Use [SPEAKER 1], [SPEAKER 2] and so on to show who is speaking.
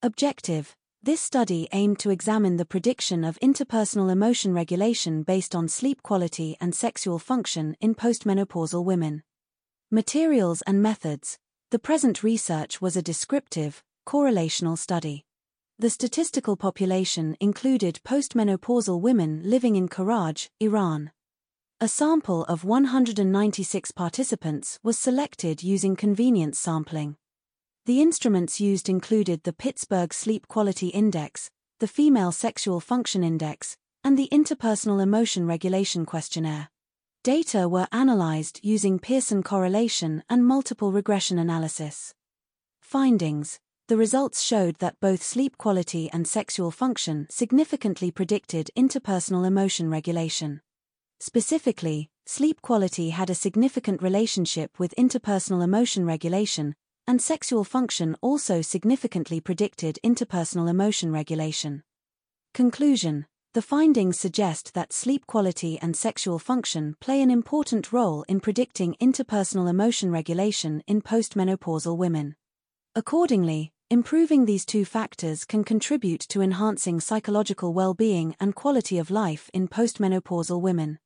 [SPEAKER 1] Objective: this study aimed to examine the prediction of interpersonal emotion regulation based on sleep quality and sexual function in postmenopausal women. Materials and methods: the present research was a descriptive, correlational study. The statistical population included postmenopausal women living in Karaj, Iran. A sample of 196 participants was selected using convenience sampling. The instruments used included the Pittsburgh Sleep Quality Index, the Female Sexual Function Index, and the Interpersonal Emotion Regulation Questionnaire. Data were analyzed using Pearson correlation and multiple regression analysis. Findings: the results showed that both sleep quality and sexual function significantly predicted interpersonal emotion regulation. Specifically, sleep quality had a significant relationship with interpersonal emotion regulation, and sexual function also significantly predicted interpersonal emotion regulation. Conclusion: the findings suggest that sleep quality and sexual function play an important role in predicting interpersonal emotion regulation in postmenopausal women. Accordingly, improving these two factors can contribute to enhancing psychological well-being and quality of life in postmenopausal women.